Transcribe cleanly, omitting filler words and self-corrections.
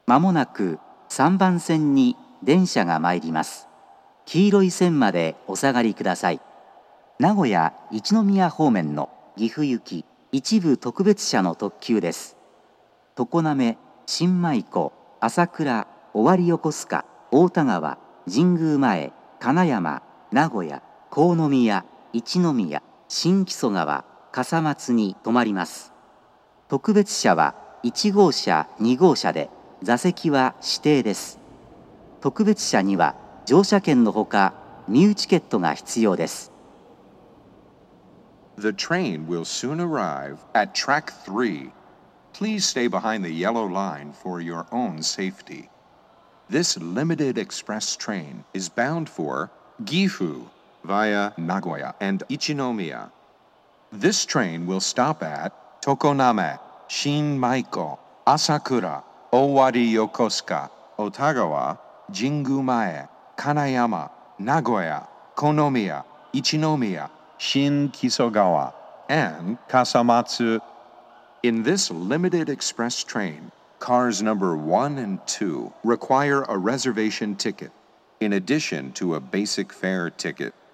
まもなく3番線に電車が参ります。黄色い線までお下がりください。名古屋一宮方面の岐阜行き一部特別車の特急です。常滑、新米湖、朝倉、尾張横須賀、大田川、神宮前、金山、名古屋、国宮、一宮、新木曽川、笠松に停まります。特別車は1号車、2号車で、座席は指定です。特別車には乗車券のほか、ミューチケットが必要です。 The train will soon arrive at track 3. Please stay behind the yellow line for your own safety. This limited express train is bound for Gifu via Nagoya and Ichinomiya. This train will stop at Tokoname, Shinmaiko, Asakura, Owari Yokosuka, Otagawa, Jingumae, Kanayama, Nagoya, Konomiya, Ichinomiya, Shin Kisogawa, and Kasamatsu. In this limited express train, cars number 1 and 2 require a reservation ticket, in addition to a basic fare ticket.